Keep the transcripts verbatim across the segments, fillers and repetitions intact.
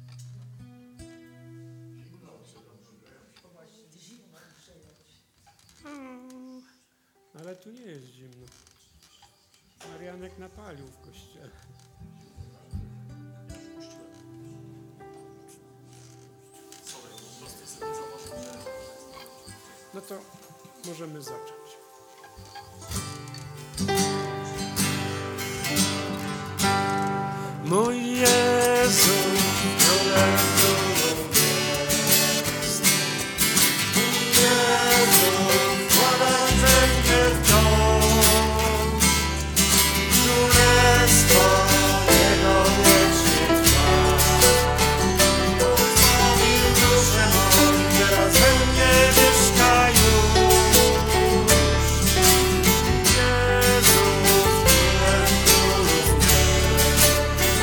No, ale tu nie jest zimno. Marianek napalił w kościele. No to możemy zacząć. Mój Jezu, królem królów jest. Mój Jezu, chwała będzie wciąż. Królestwo Jego wiecznie trwa. Pozbawił duszę mą, teraz we mnie mieszka już. Jezu, królem królów jest.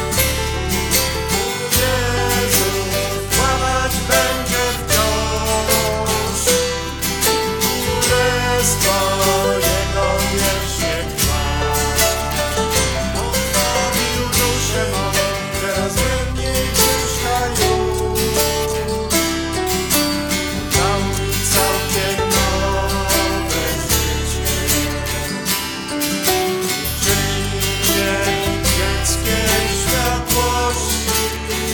Jezu, chwalać będzie wciąż. Królestwo Jego wiecznie trwa. Pozbawił duszę mą, teraz we mnie mieszka już. Dał mi całkiem nowe życie. Czynię niebieskie światłości.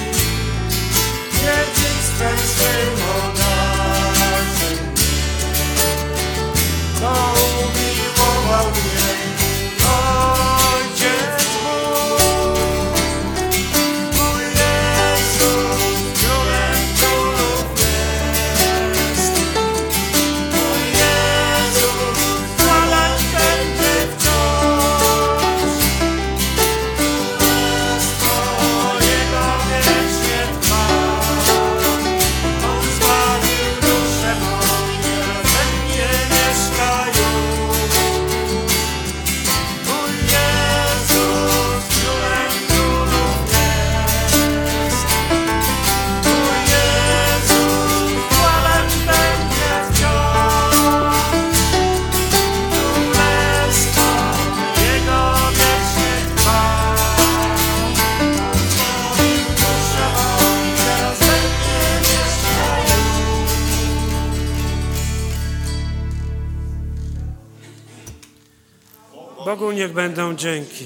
Dziedzictwem swym obdarzy mnie. To umiłował mnie Ojciec mój. Mój Jezus, królem królów jest. Mój Jezus, chwalać będzie wciąż. Królestwo Jego wiecznie trwa. On zbawił duszę mą, teraz we mnie mieszka już. Mój Jezus, królem królów jest. Mój Jezus, chwalać będzie wciąż. Królestwo Jego wiecznie trwa. Zbawił duszę mą, teraz we mnie mieszka już. Bogu niech będą dzięki.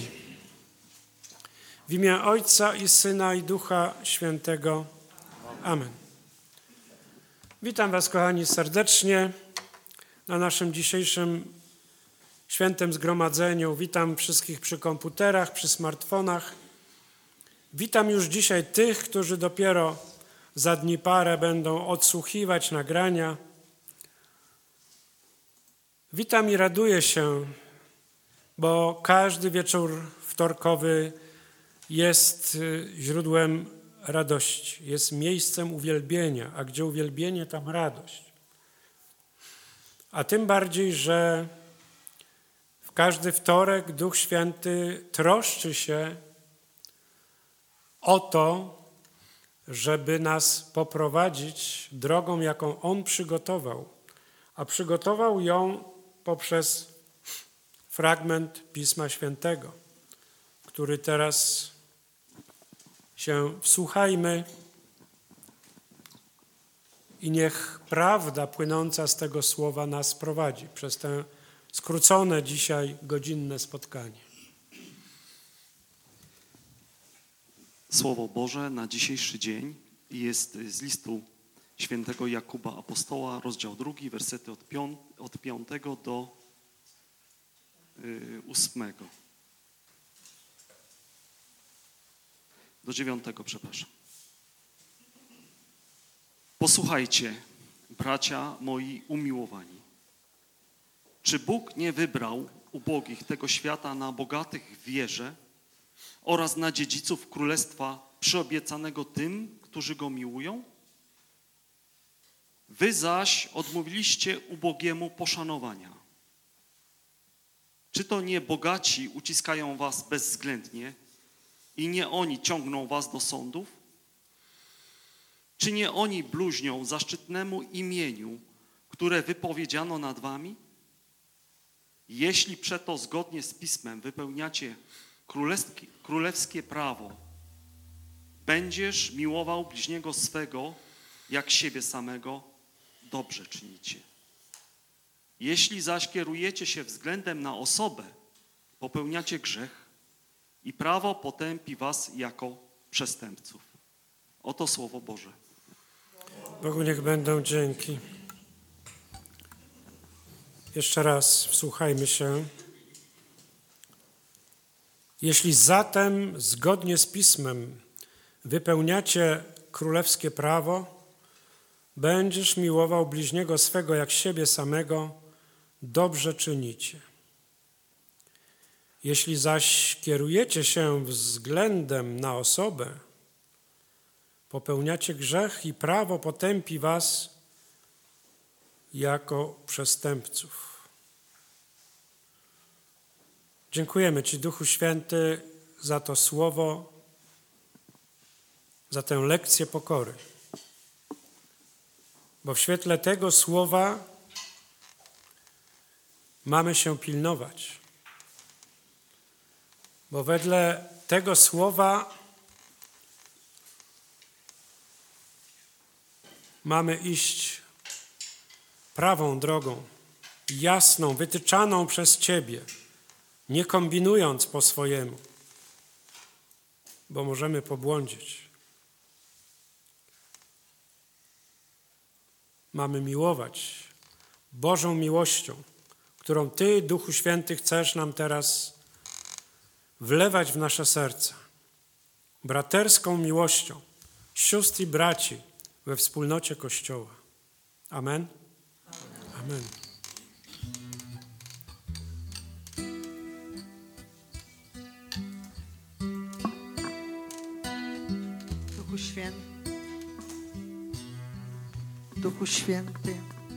W imię Ojca i Syna i Ducha Świętego. Amen. Witam Was, kochani, serdecznie na naszym dzisiejszym świętym zgromadzeniu. Witam wszystkich przy komputerach, przy smartfonach. Witam już dzisiaj tych, którzy dopiero za dni parę będą odsłuchiwać nagrania. Witam i raduję się, bo każdy wieczór wtorkowy jest y, źródłem radości, jest miejscem uwielbienia, a gdzie uwielbienie, tam radość. A tym bardziej, że w każdy wtorek Duch Święty troszczy się o to, żeby nas poprowadzić drogą, jaką On przygotował, a przygotował ją poprzez fragment Pisma Świętego, który teraz się wsłuchajmy i niech prawda płynąca z tego słowa nas prowadzi przez te skrócone dzisiaj godzinne spotkanie. Słowo Boże na dzisiejszy dzień jest z listu świętego Jakuba Apostoła, rozdział drugi, wersety od, piąt, od piątego do y, ósmego. Do dziewiątego, przepraszam. Posłuchajcie, bracia moi umiłowani. Czy Bóg nie wybrał ubogich tego świata na bogatych w wierze oraz na dziedziców królestwa przyobiecanego tym, którzy Go miłują? Wy zaś odmówiliście ubogiemu poszanowania. Czy to nie bogaci uciskają was bezwzględnie i nie oni ciągną was do sądów? Czy nie oni bluźnią zaszczytnemu imieniu, które wypowiedziano nad wami? Jeśli przeto zgodnie z Pismem wypełniacie królewskie, królewskie prawo, będziesz miłował bliźniego swego jak siebie samego, dobrze czynicie. Jeśli zaś kierujecie się względem na osobę, popełniacie grzech i prawo potępi was jako przestępców. Oto Słowo Boże. Bogu niech będą dzięki. Jeszcze raz wsłuchajmy się. Jeśli zatem zgodnie z Pismem wypełniacie królewskie prawo, będziesz miłował bliźniego swego jak siebie samego, dobrze czynicie. Jeśli zaś kierujecie się względem na osobę, popełniacie grzech i prawo potępi was jako przestępców. Dziękujemy Ci, Duchu Święty, za to słowo, za tę lekcję pokory. Bo w świetle tego słowa mamy się pilnować. Bo wedle tego słowa mamy iść prawą drogą, jasną, wytyczaną przez Ciebie, nie kombinując po swojemu, bo możemy pobłądzić. Mamy miłować Bożą miłością, którą Ty, Duchu Święty, chcesz nam teraz wlewać w nasze serca. Braterską miłością sióstr i braci we wspólnocie Kościoła. Amen? Amen. Duchu Święty, Duchu Święty,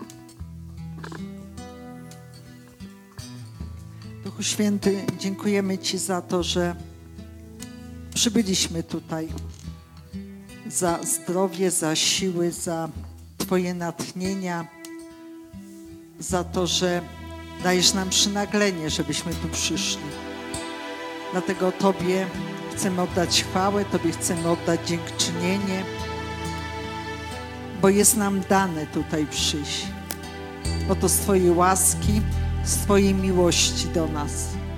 Duchu Święty, dziękujemy Ci za to, że przybyliśmy tutaj, za zdrowie, za siły, za Twoje natchnienia, za to, że dajesz nam przynaglenie, żebyśmy tu przyszli. Dlatego Tobie chcemy oddać chwałę, Tobie chcemy oddać dziękczynienie, bo jest nam dane tutaj przyjść. Oto z Twojej łaski, z Twojej miłości do nas.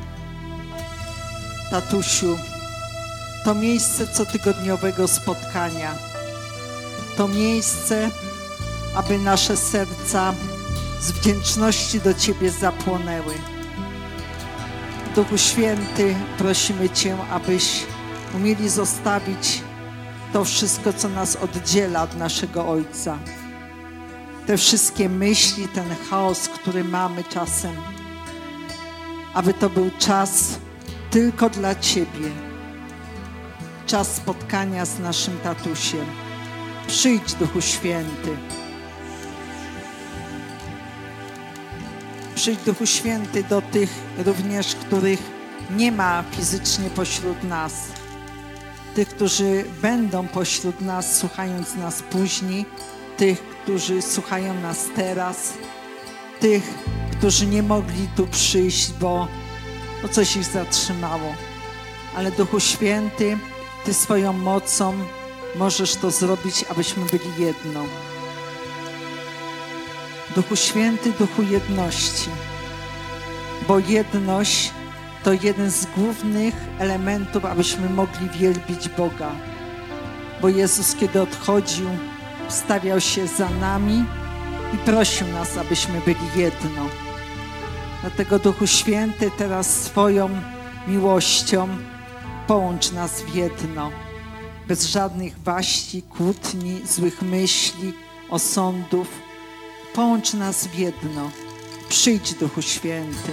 Tatusiu, to miejsce cotygodniowego spotkania, to miejsce, aby nasze serca z wdzięczności do Ciebie zapłonęły. Duchu Święty, prosimy Cię, abyś umieli zostawić to wszystko, co nas oddziela od naszego Ojca. Te wszystkie myśli, ten chaos, który mamy czasem, aby to był czas tylko dla Ciebie. Czas spotkania z naszym tatusiem. Przyjdź, Duchu Święty. Przyjdź, Duchu Święty, do tych również, których nie ma fizycznie pośród nas. Tych, którzy będą pośród nas, słuchając nas później. Tych, którzy słuchają nas teraz. Tych, którzy nie mogli tu przyjść, bo, bo coś ich zatrzymało. Ale Duchu Święty, Ty swoją mocą możesz to zrobić, abyśmy byli jedno. Duchu Święty, Duchu jedności, bo jedność to jeden z głównych elementów, abyśmy mogli wielbić Boga. Bo Jezus, kiedy odchodził, stawiał się za nami i prosił nas, abyśmy byli jedno. Dlatego, Duchu Święty, teraz swoją miłością połącz nas w jedno. Bez żadnych waści, kłótni, złych myśli, osądów. Połącz nas w jedno. Przyjdź, Duchu Święty.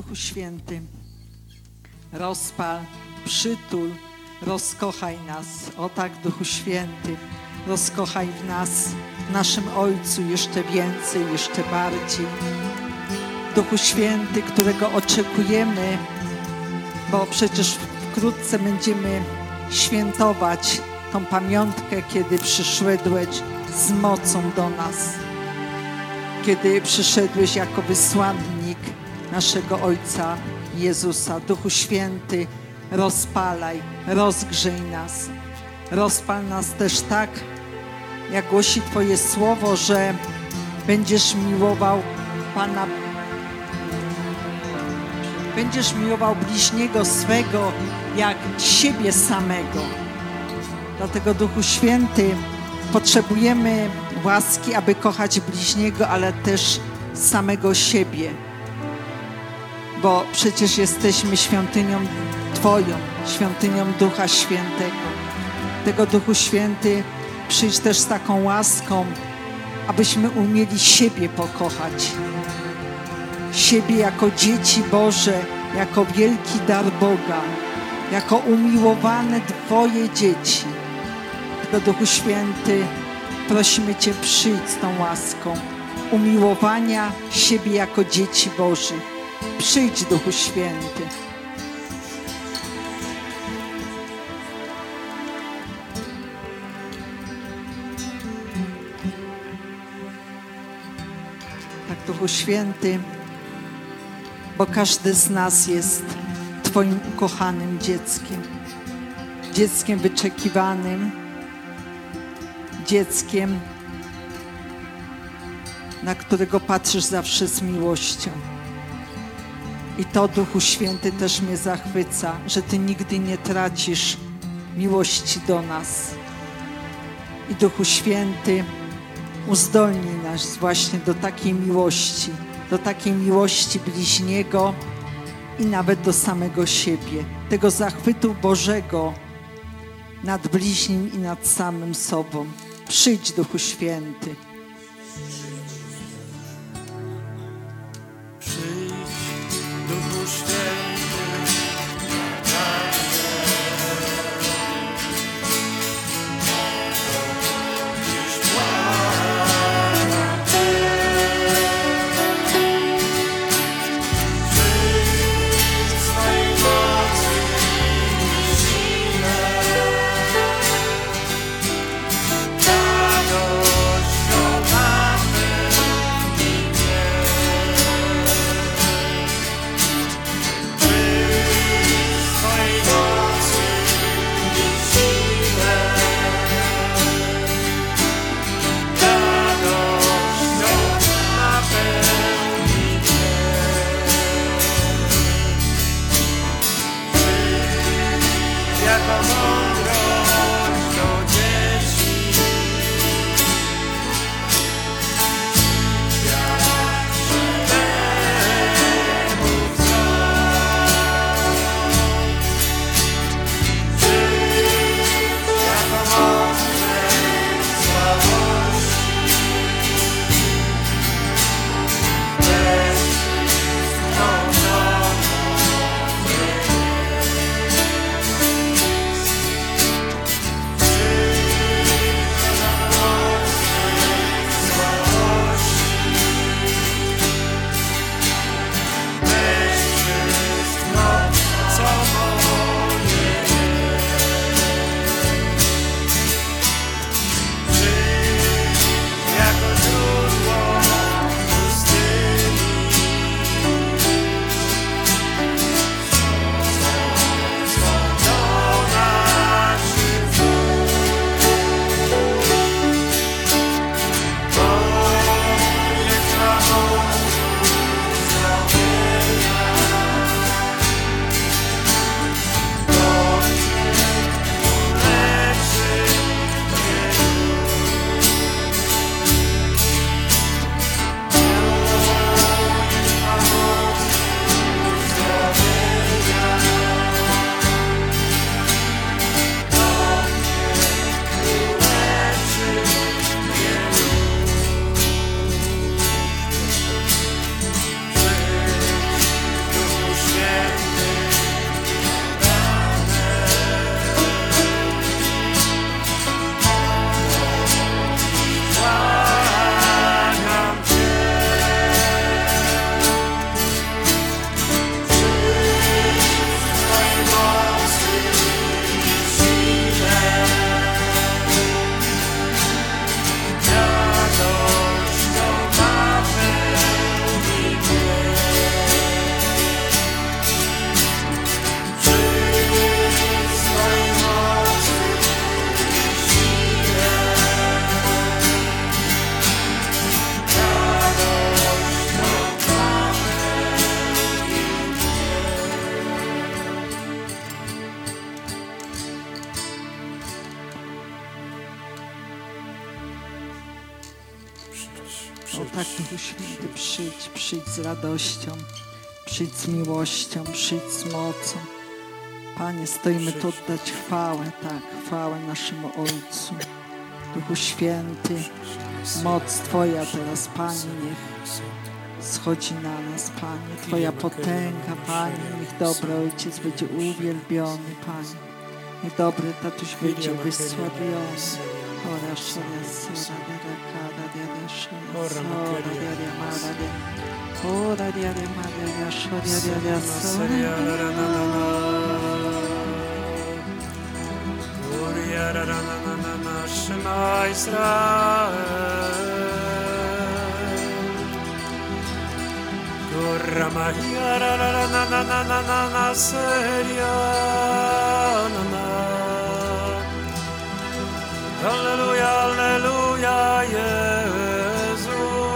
Duchu Święty, rozpal, przytul, rozkochaj nas. O tak, Duchu Święty, rozkochaj w nas, w naszym Ojcu jeszcze więcej, jeszcze bardziej. Duchu Święty, którego oczekujemy, bo przecież wkrótce będziemy świętować tą pamiątkę, kiedy przyszedłeś z mocą do nas. Kiedy przyszedłeś jako wysłannik naszego Ojca Jezusa. Duchu Święty, rozpalaj, rozgrzej nas. Rozpal nas też tak, jak głosi Twoje słowo, że będziesz miłował Pana, będziesz miłował bliźniego swego jak siebie samego. Dlatego, Duchu Święty, potrzebujemy łaski, aby kochać bliźniego, ale też samego siebie. Bo przecież jesteśmy świątynią Twoją, świątynią Ducha Świętego. Tego, Duchu Święty, przyjdź też z taką łaską, abyśmy umieli siebie pokochać. Siebie jako dzieci Boże, jako wielki dar Boga, jako umiłowane Twoje dzieci. Tego, Duchu Święty, prosimy Cię, przyjdź z tą łaską umiłowania siebie jako dzieci Bożych. Przyjdź, Duchu Święty. Tak, Duchu Święty, bo każdy z nas jest Twoim ukochanym dzieckiem. Dzieckiem wyczekiwanym, dzieckiem, na którego patrzysz zawsze z miłością. I to, Duchu Święty, też mnie zachwyca, że Ty nigdy nie tracisz miłości do nas. I, Duchu Święty, uzdolnij nas właśnie do takiej miłości, do takiej miłości bliźniego i nawet do samego siebie. Tego zachwytu Bożego nad bliźnim i nad samym sobą. Przyjdź, Duchu Święty. Przyjdź, Duchu Święty, dziś błagam Cię. Przyjdź w swej mocy i sile, radością napełnij mnie. Przyjdź. tak, Duchu Święty, przyjdź, przyjdź z radością, przyjdź z miłością, przyjdź z mocą. Panie, stoimy tu oddać chwałę, tak, chwałę naszemu Ojcu. Duchu Święty, moc Twoja teraz, Panie, niech schodzi na nas, Panie. Twoja potęga, Panie, niech dobry Ojciec będzie uwielbiony, Panie. Niech dobry Tatuś będzie wysławiony. Ora, szoria, sora, diada, diada, szoria, sora, diada, mara, diada. Ora, diada, mara, diada, szoria, diada, sora. Gloria, ra, ra, na, na, na, na, Shema Israel. Gorra Maria, ra, ra, ra, na, na, na, na, na, na, seria, na, na. Alleluja, alleluja, Jezus.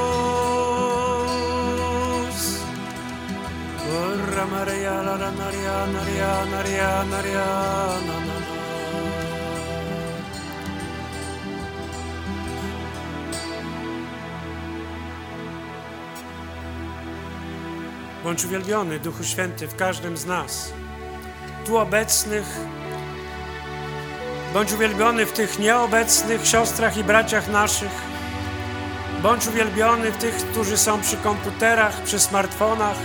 Gorra Maria, ra, ra, naria, naria, naria, naria, na, na, na. Bądź uwielbiony, Duchu Święty, w każdym z nas, tu obecnych. Bądź uwielbiony w tych nieobecnych siostrach i braciach naszych. Bądź uwielbiony w tych, którzy są przy komputerach, przy smartfonach.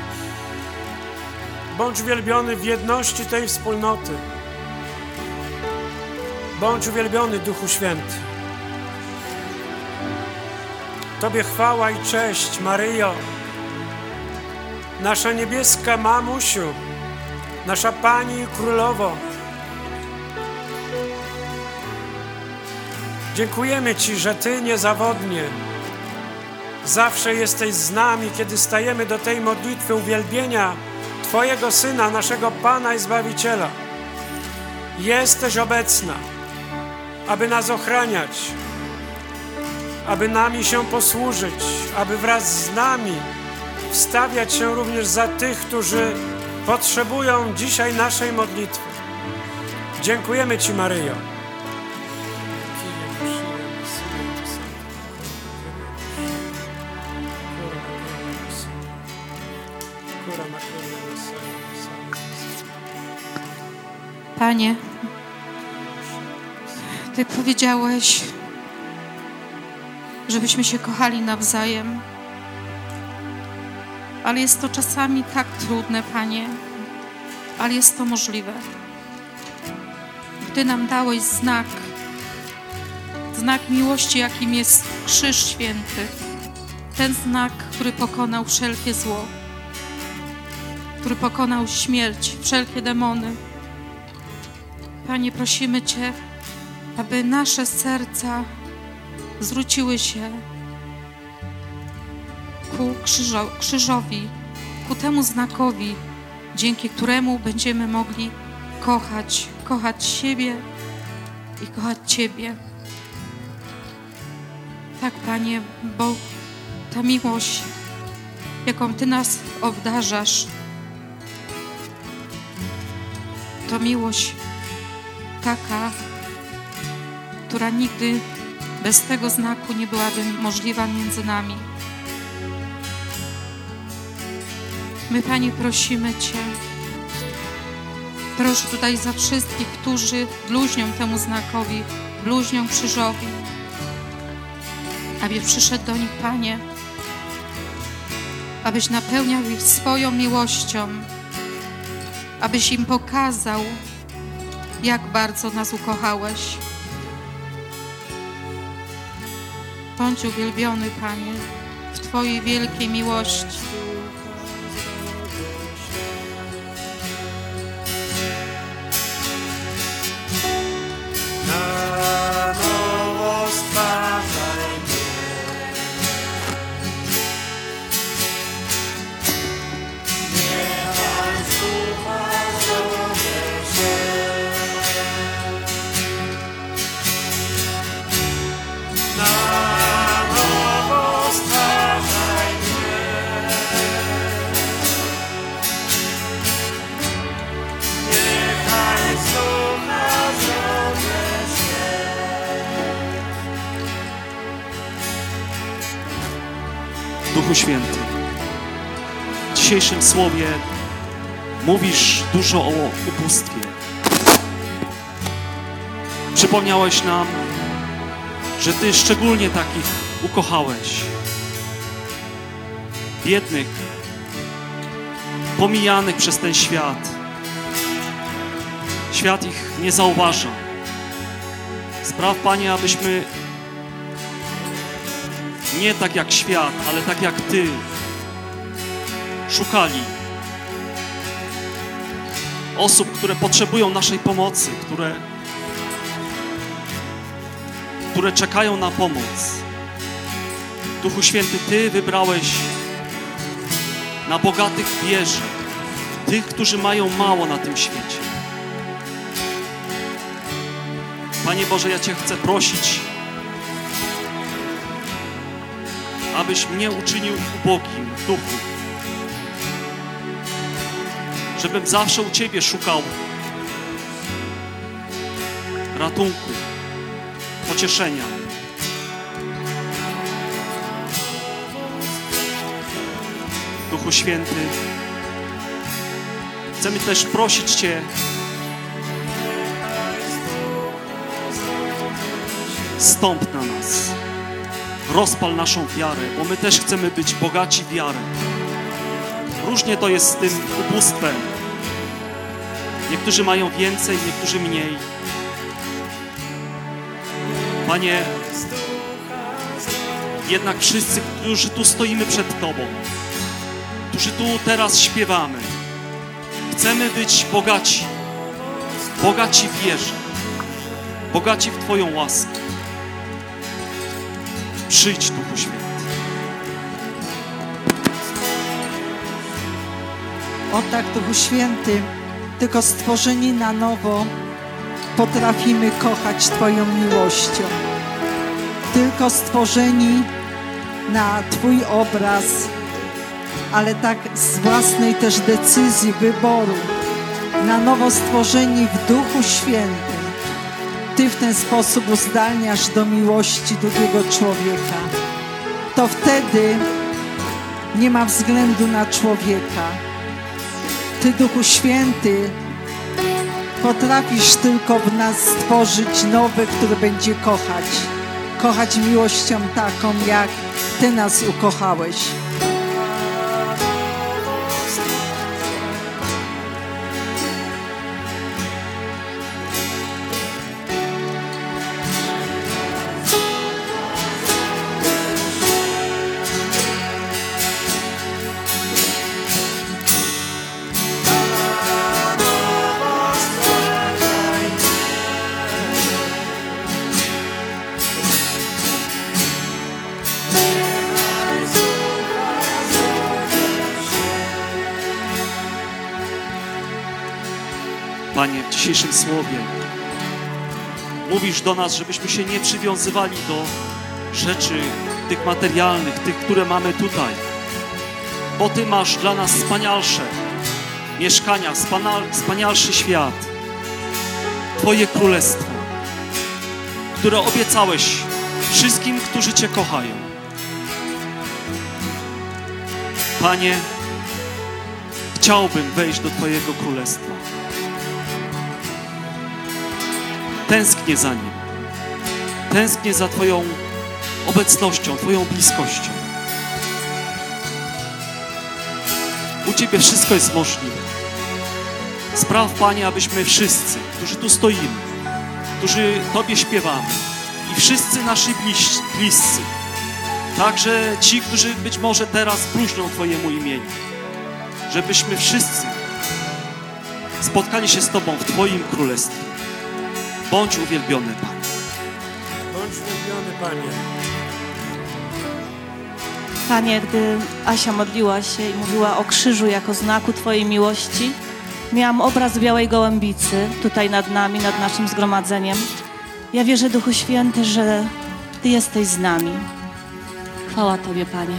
Bądź uwielbiony w jedności tej wspólnoty. Bądź uwielbiony, Duchu Święty. Tobie chwała i cześć, Maryjo, nasza niebieska mamusiu, nasza Pani i Królowo. Dziękujemy Ci, że Ty niezawodnie zawsze jesteś z nami, kiedy stajemy do tej modlitwy uwielbienia Twojego Syna, naszego Pana i Zbawiciela. Jesteś obecna, aby nas ochraniać, aby nami się posłużyć, aby wraz z nami wstawiać się również za tych, którzy potrzebują dzisiaj naszej modlitwy. Dziękujemy Ci, Maryjo. Panie, Ty powiedziałeś, żebyśmy się kochali nawzajem, ale jest to czasami tak trudne, Panie, ale jest to możliwe. Ty nam dałeś znak, znak miłości, jakim jest Krzyż Święty, ten znak, który pokonał wszelkie zło, który pokonał śmierć, wszelkie demony. Panie, prosimy Cię, aby nasze serca zwróciły się ku krzyżo, krzyżowi, ku temu znakowi, dzięki któremu będziemy mogli kochać, kochać siebie i kochać Ciebie. Tak, Panie, bo ta miłość, jaką Ty nas obdarzasz, to miłość taka, która nigdy bez tego znaku nie byłaby możliwa między nami. My, Panie, prosimy Cię, proszę tutaj za wszystkich, którzy bluźnią temu znakowi, bluźnią krzyżowi, abyś przyszedł do nich, Panie, abyś napełniał ich swoją miłością, abyś im pokazał, jak bardzo nas ukochałeś. Bądź uwielbiony, Panie, w Twojej wielkiej miłości. Na nowo stwarzaj mnie. Niechaj z ducha zrobię się. Na nowo stwarzaj mnie. Duchu Święty, w dzisiejszym słowie mówisz dużo o ubóstwie. Przypomniałeś nam, że Ty szczególnie takich ukochałeś. Biednych, pomijanych przez ten świat. Świat ich nie zauważa. Spraw, Panie, abyśmy nie tak jak świat, ale tak jak Ty szukali osób, które potrzebują naszej pomocy, które, które czekają na pomoc. Duchu Święty, Ty wybrałeś na bogatych wierzę, tych, którzy mają mało na tym świecie. Panie Boże, ja Cię chcę prosić, abyś mnie uczynił ubogim w duchu, żebym zawsze u Ciebie szukał ratunku, pocieszenia. Duchu Święty, chcemy też prosić Cię, stąp na nas, rozpal naszą wiarę, bo my też chcemy być bogaci w wiarę. Różnie to jest z tym ubóstwem. Niektórzy mają więcej, niektórzy mniej. Panie, jednak wszyscy, którzy tu stoimy przed Tobą, którzy tu teraz śpiewamy, chcemy być bogaci, bogaci w wierze, bogaci w Twoją łaskę. Przyjdź, Duchu Święty. O tak, Duchu Święty, tylko stworzeni na nowo potrafimy kochać Twoją miłością. Tylko stworzeni na Twój obraz, ale tak z własnej też decyzji, wyboru, na nowo stworzeni w Duchu Świętym. Ty w ten sposób uzdalniasz do miłości drugiego człowieka. To wtedy nie ma względu na człowieka. Ty, Duchu Święty, potrafisz tylko w nas stworzyć nowe, które będzie kochać. Kochać miłością taką, jak Ty nas ukochałeś. Panie, w dzisiejszym słowie mówisz do nas, żebyśmy się nie przywiązywali do rzeczy tych materialnych, tych, które mamy tutaj, bo Ty masz dla nas wspanialsze mieszkania, wspanialszy świat, Twoje królestwo, które obiecałeś wszystkim, którzy Cię kochają. Panie, chciałbym wejść do Twojego królestwa. Tęsknię za Nim. Tęsknię za Twoją obecnością, Twoją bliskością. U Ciebie wszystko jest możliwe. Spraw, Panie, abyśmy wszyscy, którzy tu stoimy, którzy Tobie śpiewamy i wszyscy nasi bliś, bliscy, także ci, którzy być może teraz bluźnią Twojemu imieniu, żebyśmy wszyscy spotkali się z Tobą w Twoim królestwie. Bądź uwielbiony, Panie. Bądź uwielbiony, Panie. Panie, gdy Asia modliła się i mówiła o krzyżu jako znaku Twojej miłości, miałam obraz białej gołębicy tutaj nad nami, nad naszym zgromadzeniem. Ja wierzę, Duchu Święty, że Ty jesteś z nami. Chwała Tobie, Panie.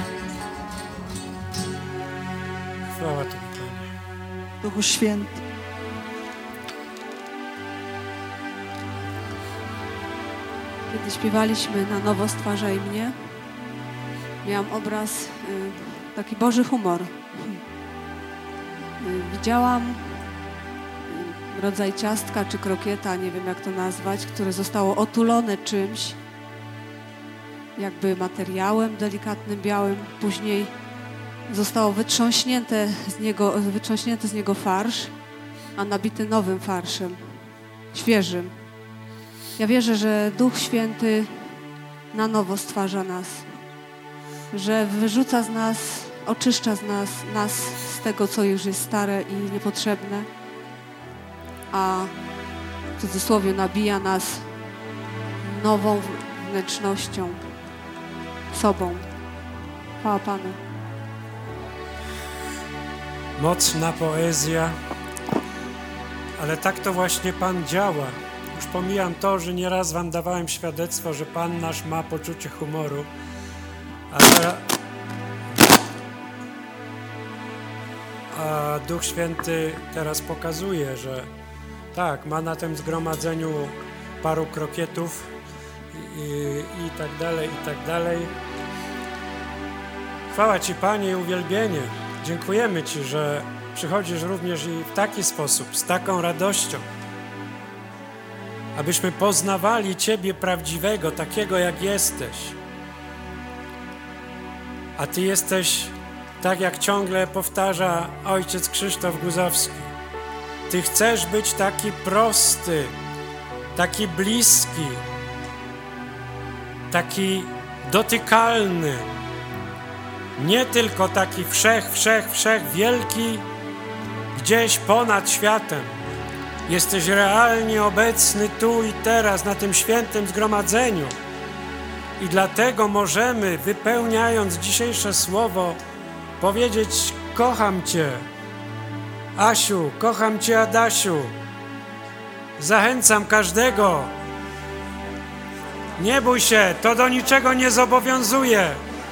Chwała Tobie, Panie. Duchu Święty, kiedy śpiewaliśmy Na nowo stwarzaj mnie, miałam obraz, y, taki Boży humor. Y, widziałam y, rodzaj ciastka czy krokieta, nie wiem jak to nazwać, które zostało otulone czymś, jakby materiałem delikatnym, białym. Później zostało wytrząśnięte z niego, wytrząśnięty z niego farsz, a nabity nowym farszem, świeżym. Ja wierzę, że Duch Święty na nowo stwarza nas, że wyrzuca z nas, oczyszcza z nas, nas z tego, co już jest stare i niepotrzebne, a w cudzysłowie nabija nas nową wnętrznością, sobą. Chwała Panu. Mocna poezja, ale tak to właśnie Pan działa. Już pomijam to, że nieraz wam dawałem świadectwo, że Pan nasz ma poczucie humoru, a, teraz, a Duch Święty teraz pokazuje, że tak, ma na tym zgromadzeniu paru krokietów i, i, i tak dalej, i tak dalej. Chwała Ci, Panie, i uwielbienie. Dziękujemy Ci, że przychodzisz również i w taki sposób, z taką radością, abyśmy poznawali Ciebie prawdziwego, takiego jak jesteś. A Ty jesteś, tak jak ciągle powtarza ojciec Krzysztof Guzowski, Ty chcesz być taki prosty, taki bliski, taki dotykalny, nie tylko taki wszech, wszech, wszech wielki, gdzieś ponad światem. Jesteś realnie obecny tu i teraz, na tym świętym zgromadzeniu. I dlatego możemy, wypełniając dzisiejsze słowo, powiedzieć: kocham Cię, Asiu, kocham Cię, Adasiu. Zachęcam każdego. Nie bój się, to do niczego nie zobowiązuje.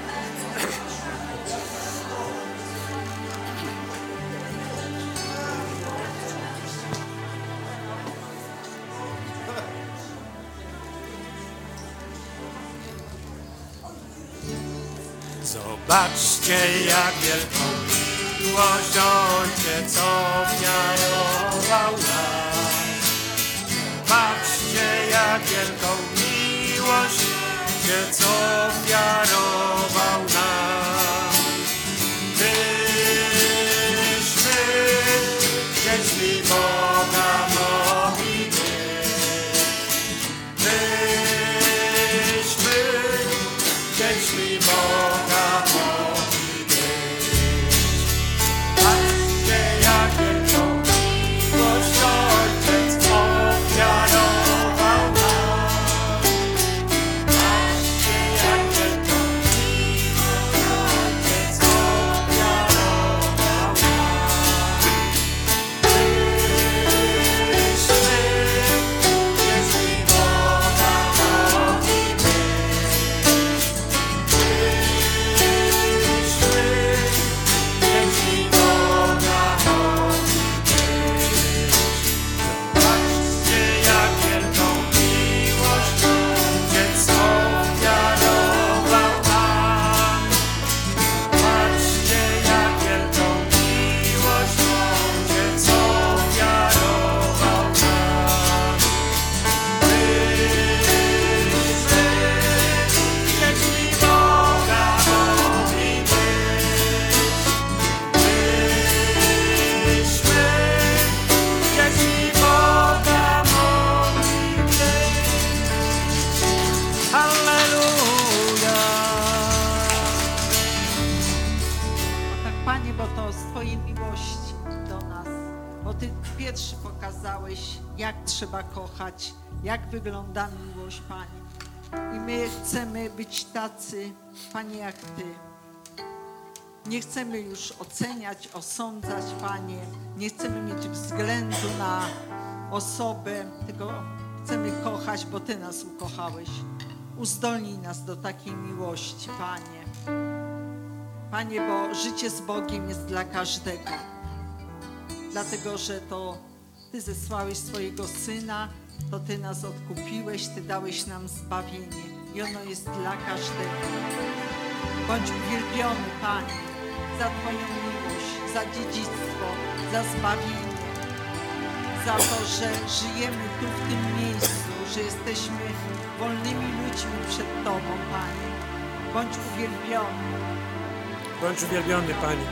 Zobaczcie, jak wielką miłość Ojciec ofiarował nam. Zobaczcie, jak wielką miłość Ojciec ofiarował nam. Byśmy dziećmi Boga mogli być. Byśmy dziećmi Boga mogli być. Patrzcie, jak wielką miłość Ojciec ofiarował nam. Patrzcie, jak wielką miłość Ojciec ofiarował nam. Byśmy dziećmi Boga mogli być. Panie, bo to z Twojej miłości do nas, bo Ty pierwszy pokazałeś, jak trzeba kochać, jak wygląda miłość, Panie. I my chcemy być tacy, Panie, jak Ty. Nie chcemy już oceniać, osądzać, Panie. Nie chcemy mieć względu na osobę, tylko chcemy kochać, bo Ty nas ukochałeś. Uzdolnij nas do takiej miłości, Panie. Panie, bo życie z Bogiem jest dla każdego. Dlatego, że to Ty zesłałeś swojego Syna, to Ty nas odkupiłeś, Ty dałeś nam zbawienie. I ono jest dla każdego. Bądź uwielbiony, Panie, za Twoją miłość, za dziedzictwo, za zbawienie, za to, że żyjemy tu w tym miejscu, że jesteśmy wolnymi ludźmi przed Tobą, Panie. Bądź uwielbiony. Bądź uwielbiony, Panie.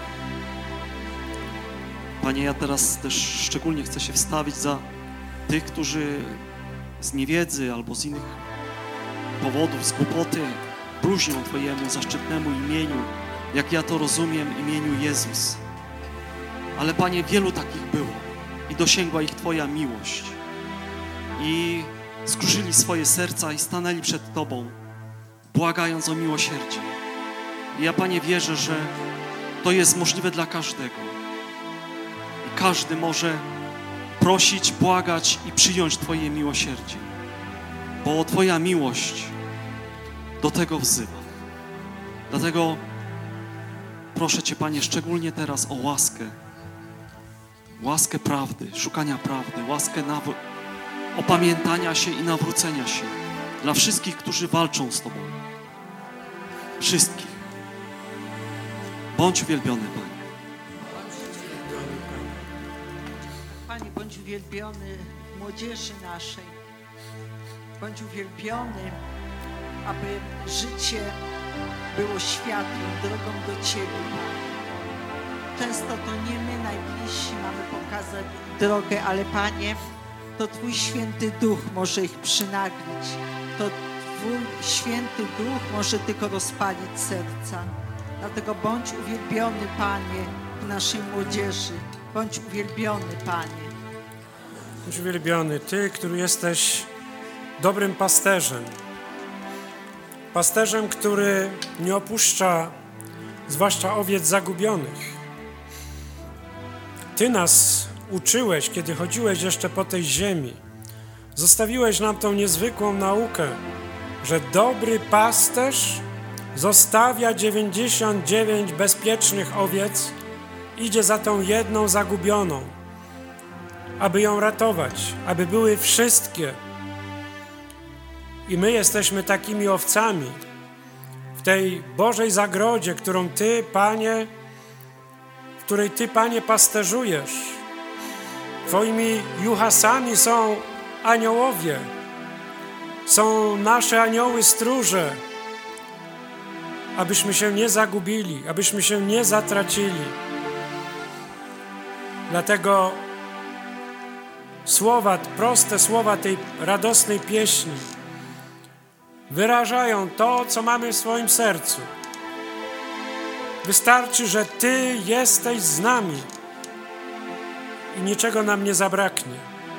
Panie, ja teraz też szczególnie chcę się wstawić za tych, którzy z niewiedzy albo z innych powodów, z głupoty bluźnią Twojemu zaszczytnemu imieniu, jak ja to rozumiem, imieniu Jezus. Ale Panie, wielu takich było i dosięgła ich Twoja miłość. I skruszyli swoje serca i stanęli przed Tobą, błagając o miłosierdzie. I ja, Panie, wierzę, że to jest możliwe dla każdego. I każdy może prosić, błagać i przyjąć Twoje miłosierdzie. Bo Twoja miłość do tego wzywa. Dlatego proszę Cię, Panie, szczególnie teraz o łaskę. Łaskę prawdy, szukania prawdy, łaskę naw- opamiętania się i nawrócenia się dla wszystkich, którzy walczą z Tobą. Wszystkich. Bądź uwielbiony, Panie. Panie, bądź uwielbiony młodzieży naszej. Bądź uwielbiony, aby życie było światłem, drogą do Ciebie. Często to nie my najbliżsi mamy pokazać drogę, ale Panie, to Twój Święty Duch może ich przynaglić. To Twój Święty Duch może tylko rozpalić serca. Dlatego bądź uwielbiony, Panie, w naszej młodzieży. Bądź uwielbiony, Panie. Bądź uwielbiony, Ty, który jesteś dobrym pasterzem. Pasterzem, który nie opuszcza zwłaszcza owiec zagubionych. Ty nas uczyłeś, kiedy chodziłeś jeszcze po tej ziemi. Zostawiłeś nam tą niezwykłą naukę, że dobry pasterz zostawia dziewięćdziesiąt dziewięć bezpiecznych owiec, idzie za tą jedną zagubioną, aby ją ratować, aby były wszystkie. I my jesteśmy takimi owcami w tej Bożej zagrodzie, którą Ty, Panie, w której Ty, Panie, pasterzujesz. Twoimi juhasami są aniołowie, są nasze anioły stróże, abyśmy się nie zagubili, abyśmy się nie zatracili. Dlatego słowa, proste słowa tej radosnej pieśni wyrażają to, co mamy w swoim sercu. Wystarczy, że Ty jesteś z nami i niczego nam nie zabraknie.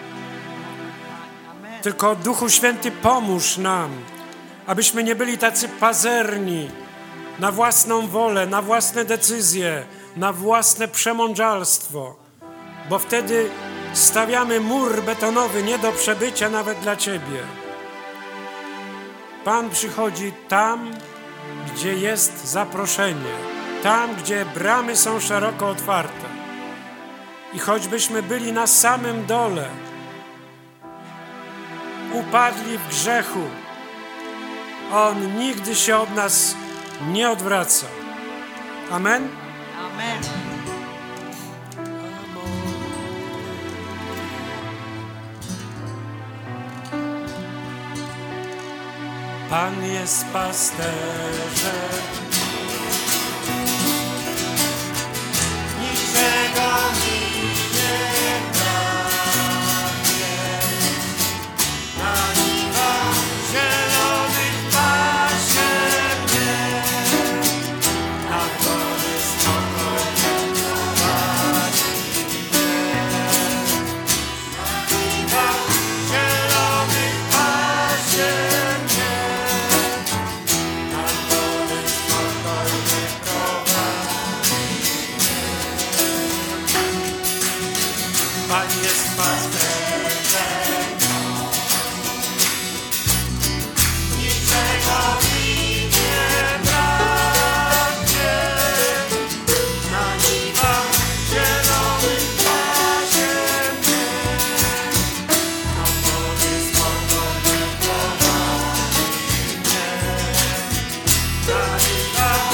Tylko Duchu Święty, pomóż nam, abyśmy nie byli tacy pazerni na własną wolę, na własne decyzje, na własne przemądrzalstwo, bo wtedy stawiamy mur betonowy nie do przebycia nawet dla Ciebie. Pan przychodzi tam, gdzie jest zaproszenie, tam, gdzie bramy są szeroko otwarte. I choćbyśmy byli na samym dole, upadli w grzechu, On nigdy się od nas nie odwraca. Amen? Amen. Pan jest pasterzem, niczego mi nie braknie. Na niwach zielonych pasie mnie, na gory spokojnie prowadzi mnie. Na niwach zielonych pasie mnie. Pan jest pasterzem, niczego mi nie braknie. Na niwach zielonych pasie mnie, na wody spokojnie prowadzi mnie. Na niwach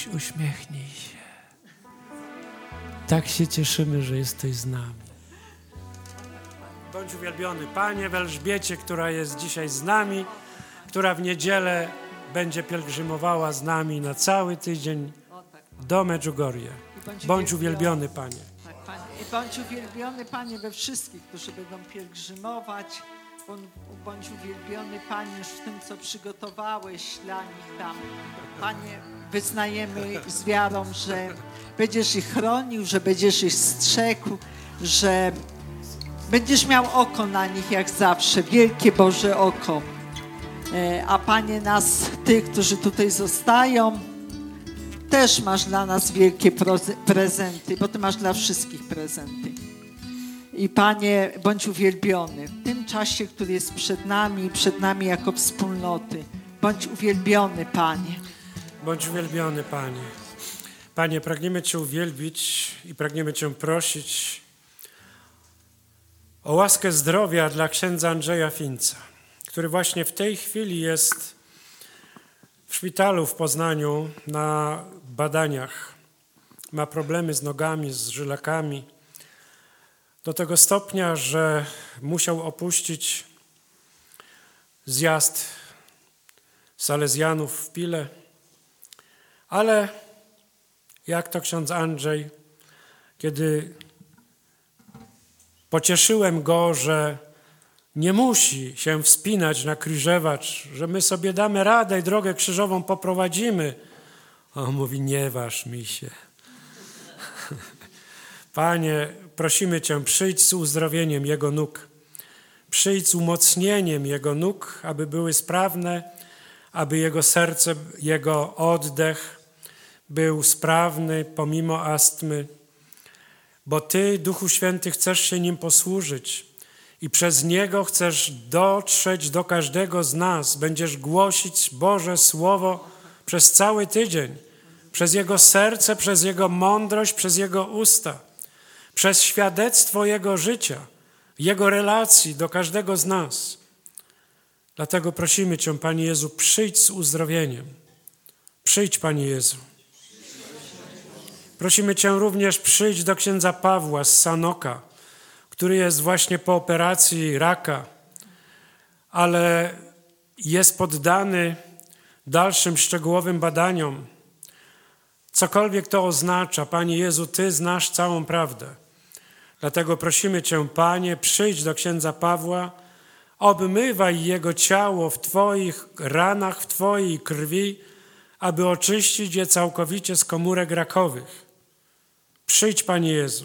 Tatuś, uśmiechnij się. Tak się cieszymy, że jesteś z nami. Bądź uwielbiony, Panie, w Elżbiecie, która jest dzisiaj z nami, która w niedzielę będzie pielgrzymowała z nami na cały tydzień do Medjugorje. Bądź uwielbiony, Panie. Tak, Panie. I bądź uwielbiony, Panie, we wszystkich, którzy będą pielgrzymować. Bądź uwielbiony, Panie, już w tym, co przygotowałeś dla nich tam. Panie, wyznajemy z wiarą, że będziesz ich chronił, że będziesz ich strzegł, że będziesz miał oko na nich jak zawsze, wielkie Boże oko. A Panie, nas, tych, którzy tutaj zostają, też masz dla nas wielkie prezenty, bo Ty masz dla wszystkich prezenty. I Panie, bądź uwielbiony w tym czasie, który jest przed nami, przed nami jako wspólnoty. Bądź uwielbiony, Panie. Bądź uwielbiony, Panie. Panie, pragniemy Cię uwielbić i pragniemy Cię prosić o łaskę zdrowia dla księdza Andrzeja Finca, który właśnie w tej chwili jest w szpitalu w Poznaniu na badaniach. Ma problemy z nogami, z żylakami. Do tego stopnia, że musiał opuścić zjazd salezjanów w Pile. Ale jak to ksiądz Andrzej, kiedy pocieszyłem go, że nie musi się wspinać na krzyżewacz, że my sobie damy radę i drogę krzyżową poprowadzimy. A on mówi, nie waż mi się. Panie, prosimy Cię, przyjdź z uzdrowieniem Jego nóg. Przyjdź z umocnieniem Jego nóg, aby były sprawne, aby Jego serce, Jego oddech był sprawny pomimo astmy. Bo Ty, Duchu Święty, chcesz się Nim posłużyć i przez Niego chcesz dotrzeć do każdego z nas. Będziesz głosić Boże Słowo przez cały tydzień, przez Jego serce, przez Jego mądrość, przez Jego usta. Przez świadectwo Jego życia, Jego relacji do każdego z nas. Dlatego prosimy Cię, Panie Jezu, przyjdź z uzdrowieniem. Przyjdź, Panie Jezu. Prosimy Cię również, przyjdź do księdza Pawła z Sanoka, który jest właśnie po operacji raka, ale jest poddany dalszym szczegółowym badaniom. Cokolwiek to oznacza, Panie Jezu, Ty znasz całą prawdę. Dlatego prosimy Cię, Panie, przyjdź do księdza Pawła, obmywaj jego ciało w Twoich ranach, w Twojej krwi, aby oczyścić je całkowicie z komórek rakowych. Przyjdź, Panie Jezu.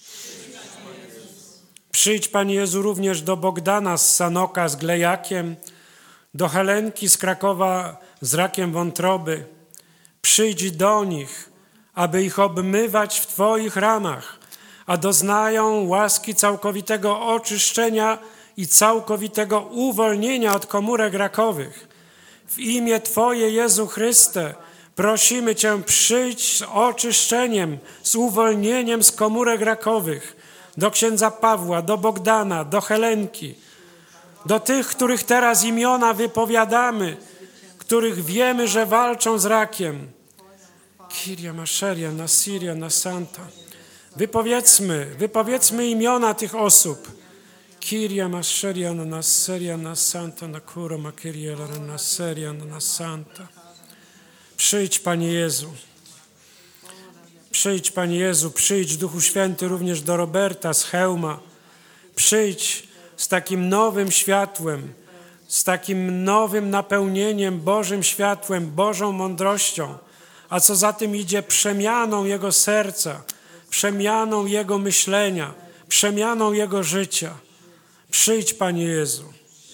Przyjdź, Panie Jezu, również do Bogdana z Sanoka z glejakiem, do Helenki z Krakowa z rakiem wątroby. Przyjdź do nich, aby ich obmywać w Twoich ranach, a doznają łaski całkowitego oczyszczenia i całkowitego uwolnienia od komórek rakowych. W imię Twoje, Jezu Chryste, prosimy Cię, przyjdź z oczyszczeniem, z uwolnieniem z komórek rakowych do księdza Pawła, do Bogdana, do Helenki, do tych, których teraz imiona wypowiadamy, których wiemy, że walczą z rakiem. Kiria Maszeria, Nasiria, Nasanta. Wypowiedzmy, wypowiedzmy imiona tych osób. Kiria Maszeria, Naseria, Nasanta, Nakura, Makiria, Naseria, Nasanta. Przyjdź, Panie Jezu. Przyjdź, Panie Jezu, przyjdź, Duchu Święty, również do Roberta z Chełma. Przyjdź z takim nowym światłem, z takim nowym napełnieniem, Bożym światłem, Bożą mądrością, a co za tym idzie, przemianą jego serca, przemianą jego myślenia, przemianą jego życia. Przyjdź, Panie Jezu.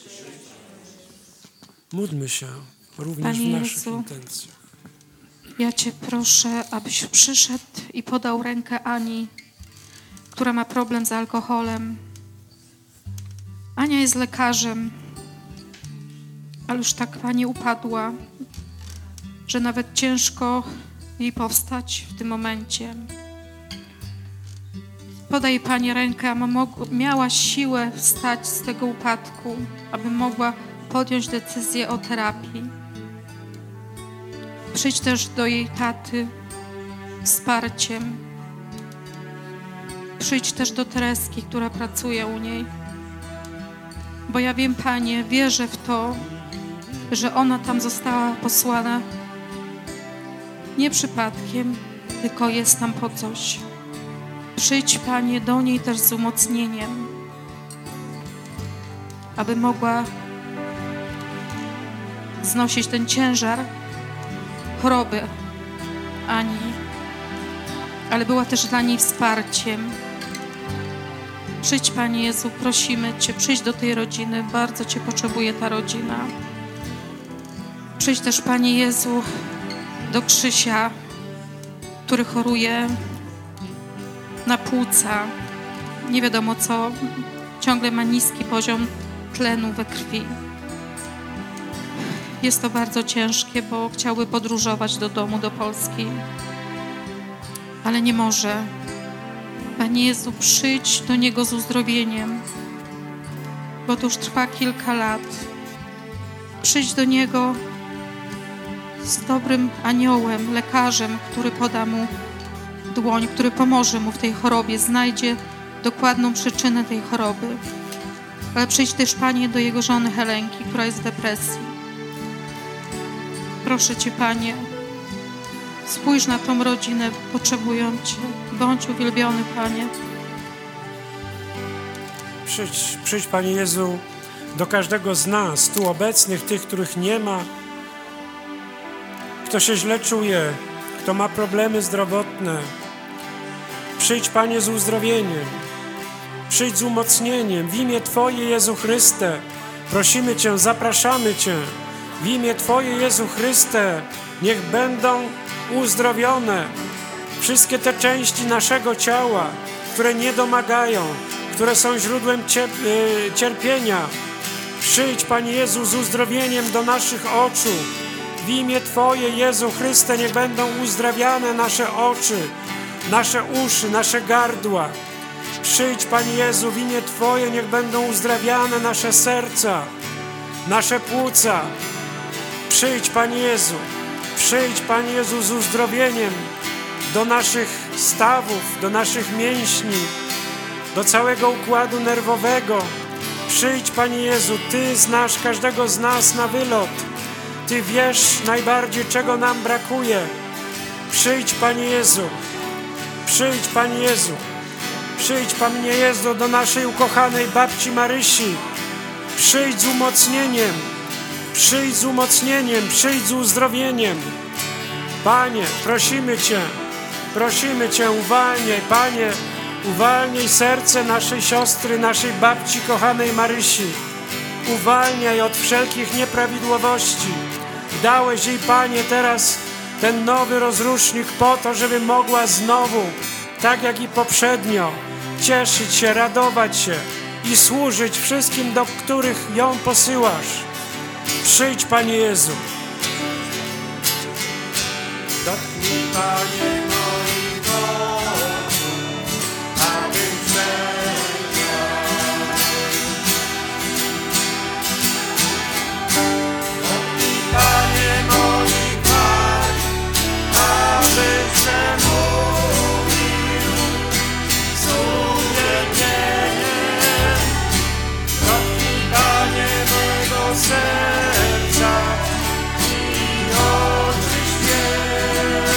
Módlmy się również Panie w naszych Jezu, intencjach. Ja Cię proszę, abyś przyszedł i podał rękę Ani, która ma problem z alkoholem. Ania jest lekarzem, ale już tak Pani upadła, że nawet ciężko jej powstać w tym momencie. Podaj Pani rękę, aby miała siłę wstać z tego upadku, aby mogła podjąć decyzję o terapii. Przyjdź też do jej taty wsparciem. Przyjdź też do Tereski, która pracuje u niej. Bo ja wiem, Panie, wierzę w to, że ona tam została posłana nie przypadkiem, tylko jest tam po coś. Przyjdź, Panie, do niej też z umocnieniem, aby mogła znosić ten ciężar choroby Ani, ale była też dla niej wsparciem. Przyjdź, Panie Jezu, prosimy Cię, przyjdź do tej rodziny, bardzo Cię potrzebuje ta rodzina. Przyjdź też, Panie Jezu, do Krzysia, który choruje na płuca, nie wiadomo co, ciągle ma niski poziom tlenu we krwi. Jest to bardzo ciężkie, bo chciałby podróżować do domu, do Polski, ale nie może. Panie Jezu, przyjdź do niego z uzdrowieniem, bo to już trwa kilka lat. Przyjdź do niego z dobrym aniołem, lekarzem, który poda mu dłoń, który pomoże mu w tej chorobie, znajdzie dokładną przyczynę tej choroby. Ale przyjdź też, Panie, do jego żony Helenki, która jest w depresji. Proszę Cię, Panie, spójrz na tą rodzinę, potrzebują Cię. Bądź uwielbiony, Panie. Przyjdź, przyjdź, Panie Jezu, do każdego z nas, tu obecnych, tych, których nie ma, kto się źle czuje, kto ma problemy zdrowotne. Przyjdź, Panie, z uzdrowieniem. Przyjdź z umocnieniem. W imię Twoje, Jezu Chryste, prosimy Cię, zapraszamy Cię. W imię Twoje, Jezu Chryste, niech będą uzdrowione wszystkie te części naszego ciała, które nie domagają, które są źródłem cierpienia. Przyjdź, Panie Jezu, z uzdrowieniem do naszych oczu. W imię Twoje, Jezu Chryste, niech będą uzdrawiane nasze oczy, nasze uszy, nasze gardła. Przyjdź, Panie Jezu, w imię Twoje, niech będą uzdrawiane nasze serca, nasze płuca. Przyjdź, Panie Jezu, przyjdź, Panie Jezu, z uzdrowieniem do naszych stawów, do naszych mięśni, do całego układu nerwowego. Przyjdź, Panie Jezu, Ty znasz każdego z nas na wylot. Ty wiesz najbardziej, czego nam brakuje. Przyjdź, Panie Jezu, przyjdź, Panie Jezu, przyjdź, Panie Jezu, do naszej ukochanej babci Marysi. Przyjdź z umocnieniem, przyjdź z umocnieniem, przyjdź z uzdrowieniem. Panie, prosimy Cię, prosimy Cię, uwalniaj, Panie, uwalniaj serce naszej siostry, naszej babci kochanej Marysi. Uwalniaj od wszelkich nieprawidłowości. Dałeś jej, Panie, teraz ten nowy rozrusznik po to, żeby mogła znowu, tak jak i poprzednio, cieszyć się, radować się i służyć wszystkim, do których ją posyłasz. Przyjdź, Panie Jezu. Dotknij, Panie, moich oczu, abym przejrzał. Dotknij, Panie, moich warg, abym przemówił z uwielbieniem. Dotknij, Panie, mojego serca i oczy święte.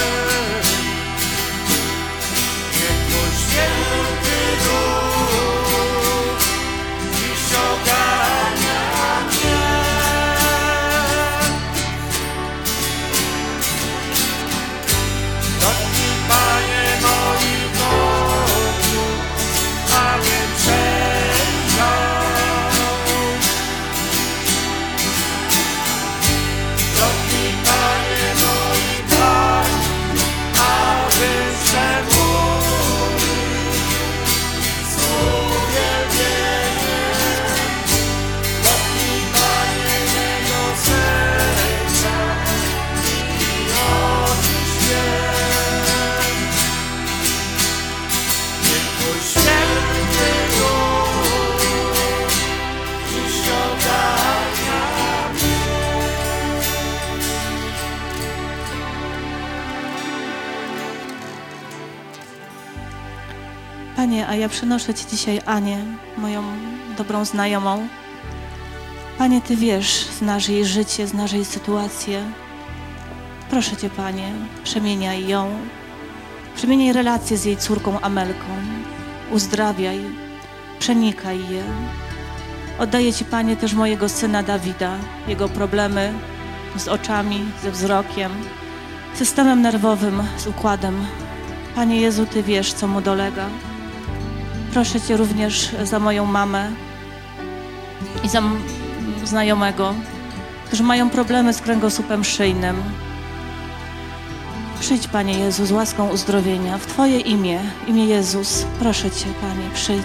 Panie, a ja przynoszę Ci dzisiaj Anię, moją dobrą znajomą. Panie, Ty wiesz, znasz jej życie, znasz jej sytuację. Proszę Cię, Panie, przemieniaj ją. Przemieniaj relacje z jej córką Amelką. Uzdrawiaj, przenikaj je. Oddaję Ci, Panie, też mojego syna Dawida, jego problemy z oczami, ze wzrokiem, systemem nerwowym, z układem. Panie Jezu, Ty wiesz, co mu dolega. Proszę Cię również za moją mamę i za m- znajomego, którzy mają problemy z kręgosłupem szyjnym. Przyjdź, Panie Jezu, z łaską uzdrowienia w Twoje imię, imię Jezus. Proszę Cię, Panie, przyjdź.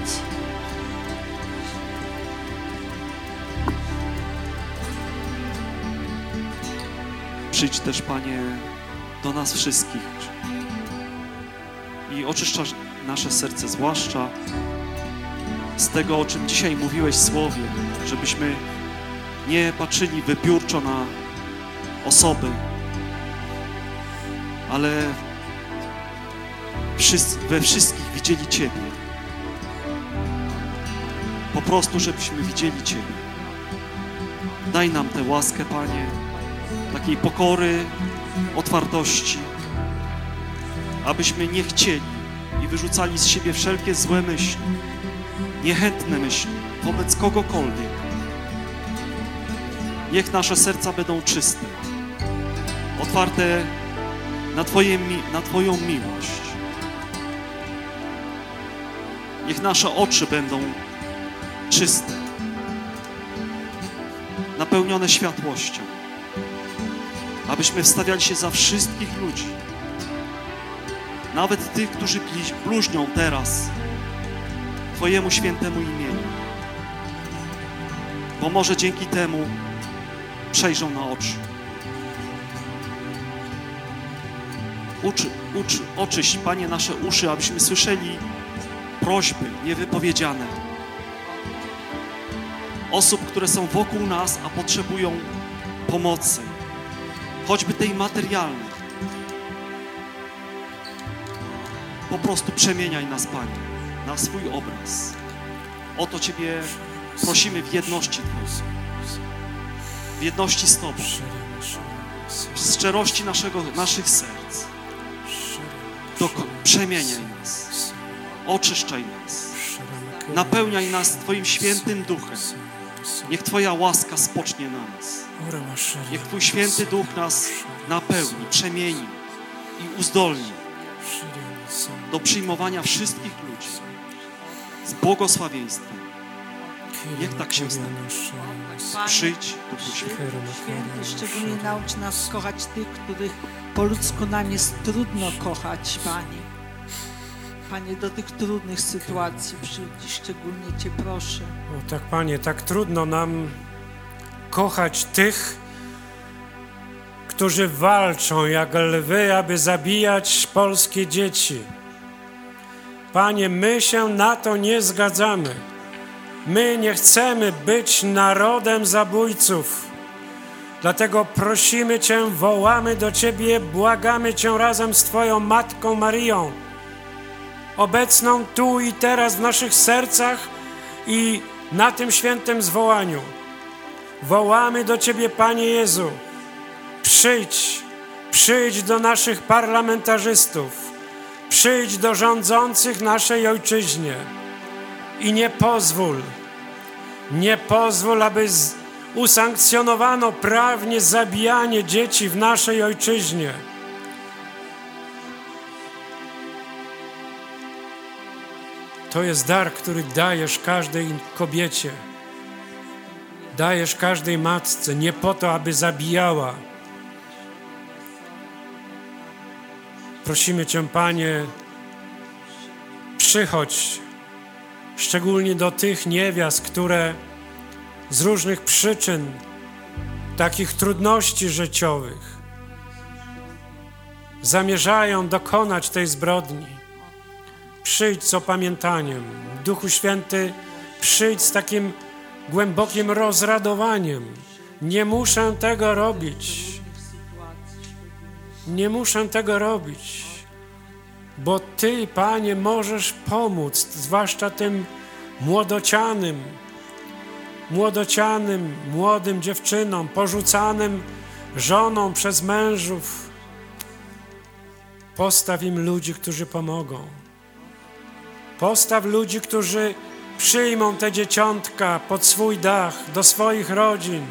Przyjdź też, Panie, do nas wszystkich i oczyszczasz nasze serce, zwłaszcza z tego, o czym dzisiaj mówiłeś w Słowie, żebyśmy nie patrzyli wybiórczo na osoby, ale wszyscy, we wszystkich widzieli Ciebie. Po prostu, żebyśmy widzieli Ciebie. Daj nam tę łaskę, Panie, takiej pokory, otwartości, abyśmy nie chcieli i wyrzucali z siebie wszelkie złe myśli, niechętne myśli wobec kogokolwiek. Niech nasze serca będą czyste, otwarte na, Twoje, na Twoją miłość. Niech nasze oczy będą czyste, napełnione światłością, abyśmy wstawiali się za wszystkich ludzi, nawet tych, którzy bluźnią teraz Twojemu świętemu imieniu, bo może dzięki temu przejrzą na oczy. Ucz, ucz, oczyść, Panie, nasze uszy, abyśmy słyszeli prośby niewypowiedziane osób, które są wokół nas, a potrzebują pomocy, choćby tej materialnej. Po prostu przemieniaj nas, Panie, na swój obraz. O to Ciebie prosimy w jedności Twojej, w jedności z Tobą, w szczerości naszego, naszych serc. Doko- przemieniaj nas, oczyszczaj nas, napełniaj nas Twoim świętym duchem. Niech Twoja łaska spocznie na nas. Niech Twój święty duch nas napełni, przemieni i uzdolni do przyjmowania wszystkich ludzi z błogosławieństwem. Niech tak się stanie. Przyjdź, Duchu Święty. Święty, szczególnie naucz nas kochać tych, których po ludzku nam jest trudno kochać, Panie. Panie, do tych trudnych sytuacji przyjdź, szczególnie Cię proszę. O tak, Panie, tak trudno nam kochać tych, którzy walczą jak lwy, aby zabijać polskie dzieci. Panie, my się na to nie zgadzamy. My nie chcemy być narodem zabójców. Dlatego prosimy Cię, wołamy do Ciebie, błagamy Cię razem z Twoją Matką Maryją, obecną tu i teraz w naszych sercach i na tym świętym zwołaniu. Wołamy do Ciebie, Panie Jezu, przyjdź, przyjdź do naszych parlamentarzystów, przyjdź do rządzących naszej ojczyźnie i nie pozwól, nie pozwól, aby z, usankcjonowano prawnie zabijanie dzieci w naszej ojczyźnie. To jest dar, który dajesz każdej kobiecie, dajesz każdej matce, nie po to, aby zabijała. Prosimy Cię, Panie, przychodź, szczególnie do tych niewiast, które z różnych przyczyn, takich trudności życiowych, zamierzają dokonać tej zbrodni. Przyjdź z opamiętaniem. Duchu Święty, przyjdź z takim głębokim rozradowaniem. Nie muszę tego robić. Nie muszę tego robić. bo Ty, Panie, możesz pomóc, zwłaszcza tym młodocianym, młodocianym, młodym dziewczynom, porzucanym żoną przez mężów. Postaw im ludzi, którzy pomogą. Postaw ludzi, którzy przyjmą te dzieciątka pod swój dach, do swoich rodzin.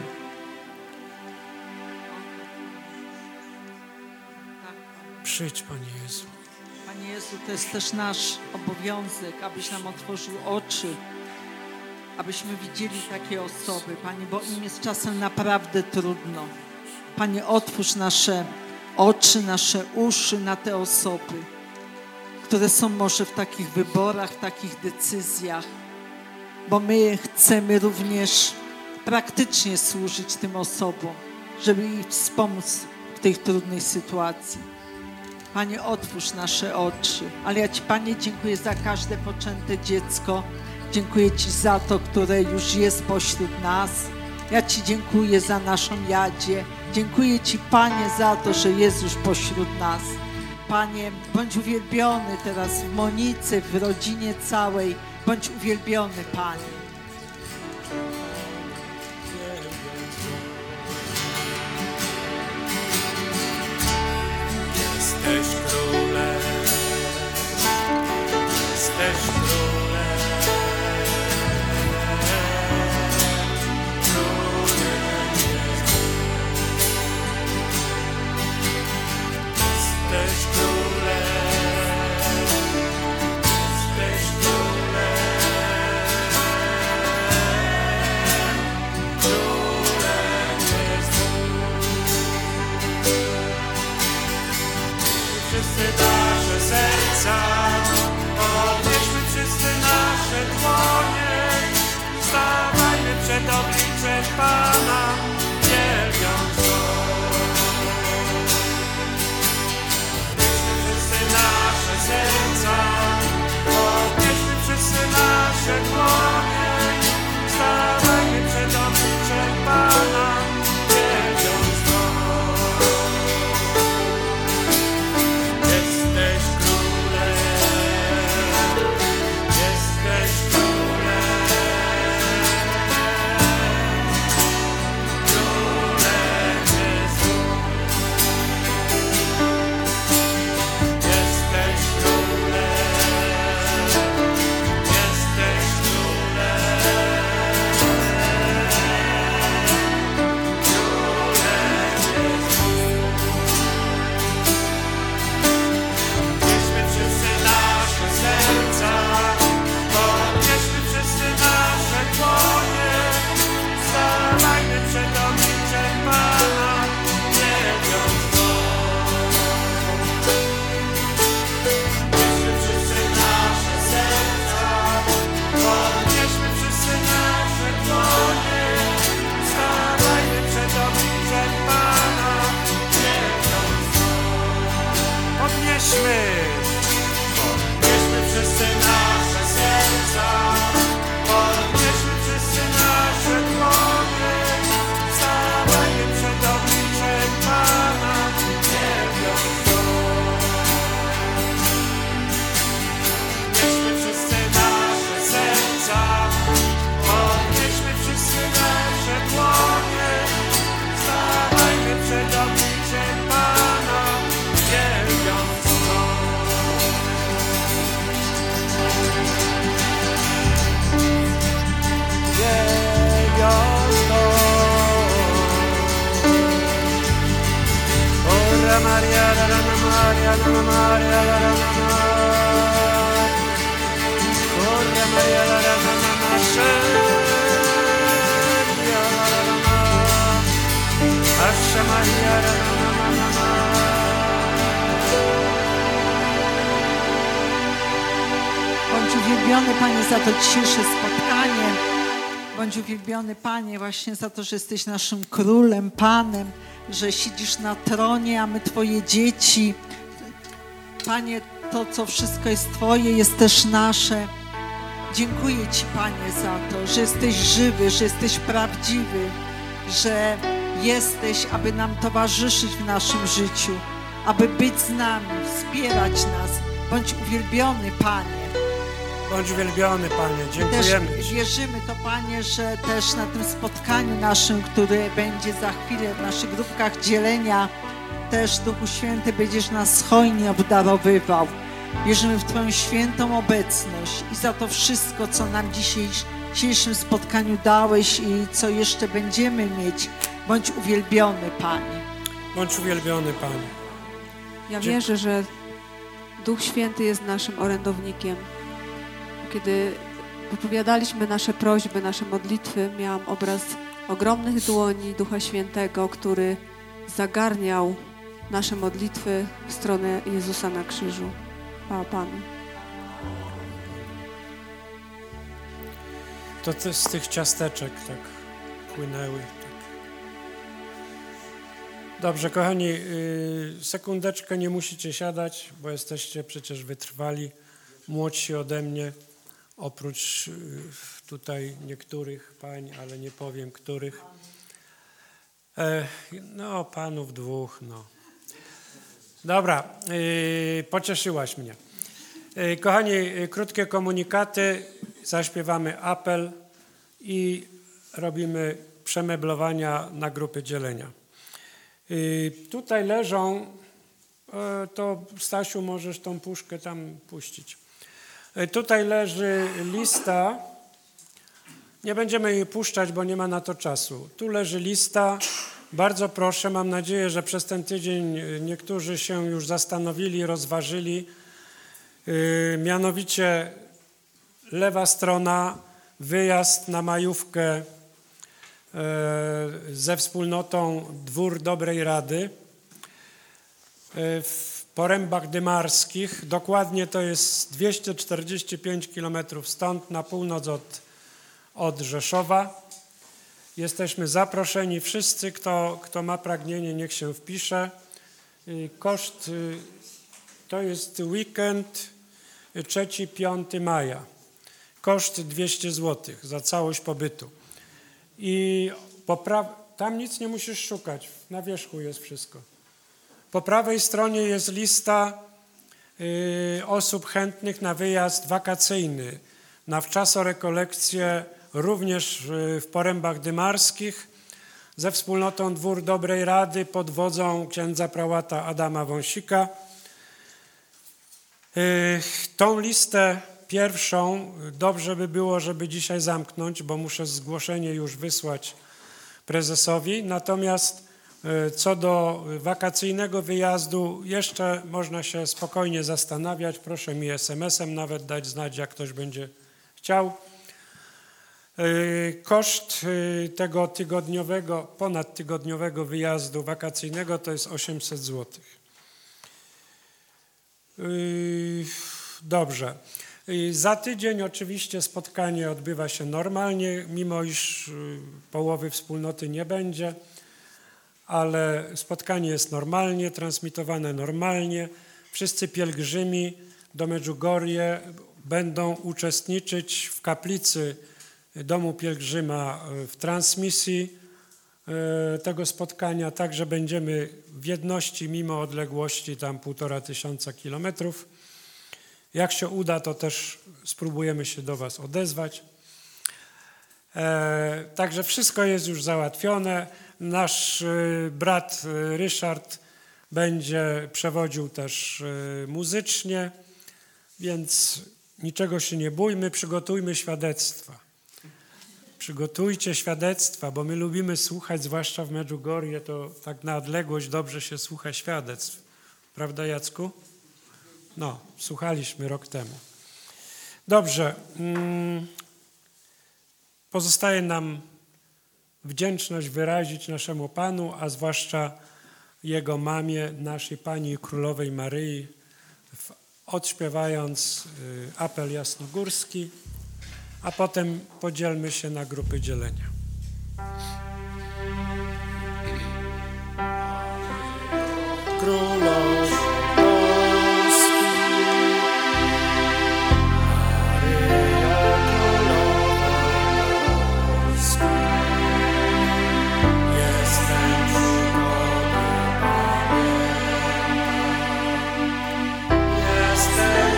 Przyjdź, Panie Jezu. Panie Jezu, to jest też nasz obowiązek, abyś nam otworzył oczy, abyśmy widzieli takie osoby, Panie, bo im jest czasem naprawdę trudno. Panie, otwórz nasze oczy, nasze uszy na te osoby, które są może w takich wyborach, w takich decyzjach, bo my chcemy również praktycznie służyć tym osobom, żeby ich wspomóc w tej trudnej sytuacji. Panie, otwórz nasze oczy. Ale ja Ci, Panie, dziękuję za każde poczęte dziecko. Dziękuję Ci za to, które już jest pośród nas. Ja Ci dziękuję za naszą Jadzie. Dziękuję Ci, Panie, za to, że jest już pośród nas. Panie, bądź uwielbiony teraz w Monice, w rodzinie całej. Bądź uwielbiony, Panie. Jesteś królem, jesteś królem, królem jesteś królem, jesteś królem, królem jest wszyscy nasze serca, podnieśmy wszyscy nasze dłonie, stawajmy przed obliczem Pana, wielbiąc Go. Podnieśmy wszyscy nasze serca, podnieśmy wszyscy nasze dłonie, stawajmy przed obliczem Pana, wielbiąc Go. Jesteś królem, jesteś królem, królem Jezus. Jesteś królem, jesteś królem, królem Jezus. Podnieśmy wszyscy nasze serca, podnieśmy wszyscy nasze dłonie, stawajmy przed obliczem Pana, wielbiąc Go. Podnieśmy wszyscy nasze serca, podnieśmy wszyscy nasze dłonie, stawajmy przed obliczem Pana, wielbiąc Go. Podnieśmy, podnieśmy wszyscy nasze serca, podnieśmy wszyscy nasze dłonie, stawajmy przed obliczem Pana, wielbiąc Go. Podnieśmy wszyscy nasze serca, podnieśmy wszyscy nasze dłonie, stawajmy przed obliczem Pana, wielbiąc Go. Wielbiąc Go. Ora Maria, Rana Maria, Rana Maria, Rana Maria. Ora Maria, Rana Maria, Rana Asha Maria, Rana Maria. Bądź uwielbiony, Panie, za to dzisiejsze spotkanie. Bądź uwielbiony, Panie, właśnie za to, że jesteś naszym królem, Panem, że siedzisz na tronie, a my Twoje dzieci. Panie, to, co wszystko jest Twoje, jest też nasze. Dziękuję Ci, Panie, za to, że jesteś żywy, że jesteś prawdziwy, że jesteś, aby nam towarzyszyć w naszym życiu, aby być z nami, wspierać nas, Bądź uwielbiony, Panie. Bądź uwielbiony, Panie. Też Dziękujemy Ci. wierzymy to, Panie, że też na tym spotkaniu naszym, które będzie za chwilę w naszych grupkach dzielenia, też Duchu Święty będziesz nas hojnie obdarowywał. Wierzymy w Twoją świętą obecność i za to wszystko, co nam dzisiaj w dzisiejszym spotkaniu dałeś i co jeszcze będziemy mieć. Bądź uwielbiony, Panie. Bądź uwielbiony, Panie. Ja Dzie- wierzę, że Duch Święty jest naszym orędownikiem. Kiedy wypowiadaliśmy nasze prośby, nasze modlitwy, miałam obraz ogromnych dłoni Ducha Świętego, który zagarniał nasze modlitwy w stronę Jezusa na krzyżu. Chwała Panu. To te, z tych ciasteczek tak płynęły. Tak. Dobrze, kochani, yy, sekundeczkę, nie musicie siadać, bo jesteście przecież wytrwali, młodsi ode mnie, oprócz yy, tutaj niektórych pań, ale nie powiem których. E, no, panów dwóch, no. Dobra, yy, pocieszyłaś mnie. Yy, kochani, yy, krótkie komunikaty, zaśpiewamy apel i robimy przemeblowania na grupy dzielenia. Yy, tutaj leżą, yy, to Stasiu, możesz tą puszkę tam puścić. Yy, tutaj leży lista, nie będziemy jej puszczać, bo nie ma na to czasu. Tu leży lista. Bardzo proszę, mam nadzieję, że przez ten tydzień niektórzy się już zastanowili, rozważyli. Yy, mianowicie lewa strona, wyjazd na majówkę yy, ze wspólnotą Dwór Dobrej Rady yy, w Porębach Dymarskich. Dokładnie to jest dwieście czterdzieści pięć kilometrów stąd, na północ od, od Rzeszowa. Jesteśmy zaproszeni wszyscy, kto, kto ma pragnienie, niech się wpisze. Koszt to jest weekend trzeciego piątego maja. Koszt dwieście złotych za całość pobytu. I po pra... tam nic nie musisz szukać, na wierzchu jest wszystko. Po prawej stronie jest lista y, osób chętnych na wyjazd wakacyjny, na wczasorekolekcję również w Porębach Dymarskich ze wspólnotą Dwór Dobrej Rady pod wodzą księdza prałata Adama Wąsika. Tą listę pierwszą dobrze by było, żeby dzisiaj zamknąć, bo muszę zgłoszenie już wysłać prezesowi. Natomiast co do wakacyjnego wyjazdu jeszcze można się spokojnie zastanawiać. Proszę mi es em esem nawet dać znać, jak ktoś będzie chciał. Koszt tego tygodniowego, ponadtygodniowego wyjazdu wakacyjnego to jest osiemset złotych. Dobrze. Za tydzień oczywiście spotkanie odbywa się normalnie, mimo iż połowy wspólnoty nie będzie, ale spotkanie jest normalnie, transmitowane normalnie. Wszyscy pielgrzymi do Medjugorje będą uczestniczyć w kaplicy Domu Pielgrzyma w transmisji tego spotkania, także będziemy w jedności mimo odległości tam półtora tysiąca kilometrów. Jak się uda, to też spróbujemy się do Was odezwać. E, także wszystko jest już załatwione. Nasz y, brat y, Ryszard będzie przewodził też y, muzycznie, więc niczego się nie bójmy, przygotujmy świadectwa. Przygotujcie świadectwa, bo my lubimy słuchać, zwłaszcza w Medjugorje, to tak na odległość dobrze się słucha świadectw. Prawda, Jacku? No, słuchaliśmy rok temu. Dobrze. Pozostaje nam wdzięczność wyrazić naszemu Panu, a zwłaszcza Jego mamie, naszej Pani Królowej Maryi, odśpiewając apel jasnogórski, a potem podzielmy się na grupy dzielenia. Królowo Polski, Maryjo Królowo Polski, jestem przy Tobie, pamiętam, jestem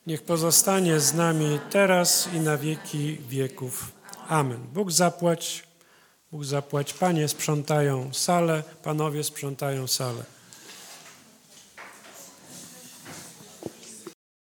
niech pozostanie z nami teraz i na wieki wieków. Amen. Bóg zapłać, Bóg zapłać. Panie sprzątają salę, panowie sprzątają salę.